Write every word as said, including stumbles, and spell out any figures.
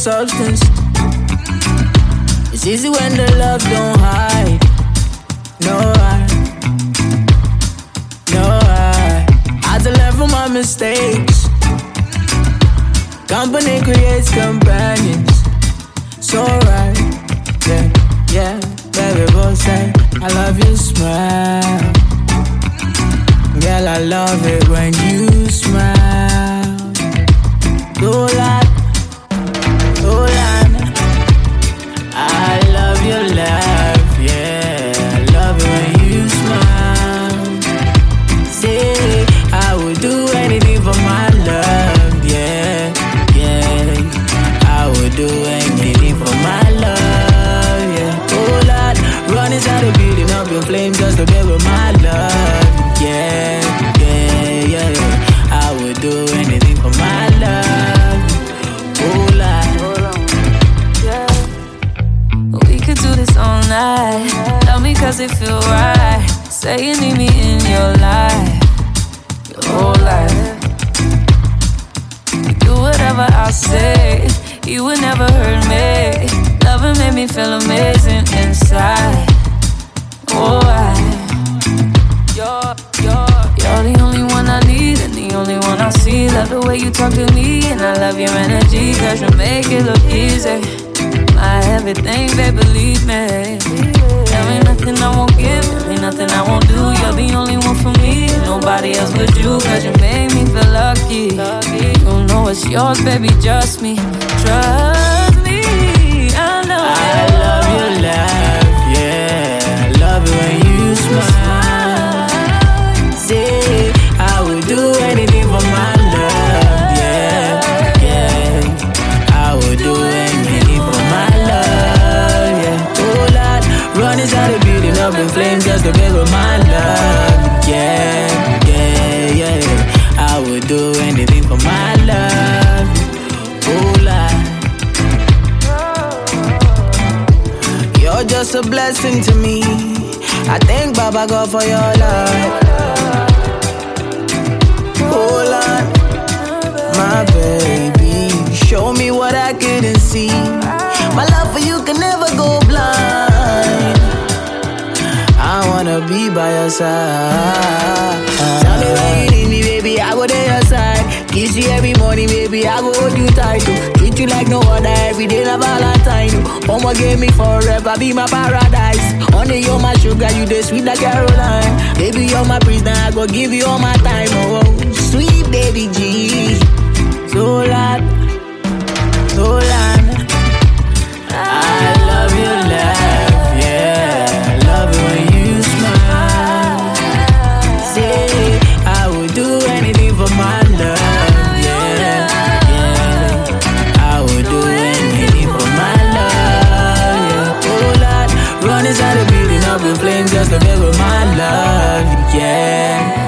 substance. It's easy when the love don't hide. No, I, no, I had to learn from my mistakes. Company creates companions. So right, yeah, yeah, baby, both say I love your smile. Girl, I love it when you smile. Dolan, Dolan, I love your laugh, yeah. I love it when you smile. Say I would do anything for my love, yeah, yeah. I would do anything for my love, yeah. Oh Lord, run inside the building up your flame just to be with my love, yeah, yeah, yeah, yeah. I would do anything for my love. Oh Lord, yeah. We could do this all night. Love me cause it feel right. Say you need me in your life, your whole life. You do whatever I say, you would never hurt me. Loving made me feel amazing inside. Oh, I, you're, you're, you're the only one I need and the only one I see. Love the way you talk to me and I love your energy, cause you make it look easy. My everything, babe, believe me. There ain't nothing I won't give, there ain't nothing I won't do. You're the only one for me, nobody else but you, cause you make me feel lucky. You know it's yours, baby, just me. Trust me, I know I love your laugh, yeah. I love it when you smile. Say I would do anything for my love, yeah, yeah. I would do anything for my love, yeah. Oh Lord, run inside the building up in flames just to be with my love, yeah, yeah, yeah. I would do anything for my love, oh Lord. You're just a blessing to me. I thank Baba God for your love. Oh Lord, my baby, show me what I couldn't see. My love for you can never go blind. I wanna be by your side. Tell me when you need me, baby, I go there your side. Kiss you every morning, baby, I go hold you tight. Treat you like no other, every day na Valentine. Mama gave me forever, be my paradise. Honey, you're my sugar, you the sweet like Caroline. Baby, you're my prisoner, I go give you all my time. Oh, sweet baby G. So loud, so loud. I love your laugh, yeah. I love it when you smile. Say I would do anything for my love, yeah, yeah. I would do anything for my love, yeah. Oh Lord, run inside the building up in flames just to be with my love, yeah.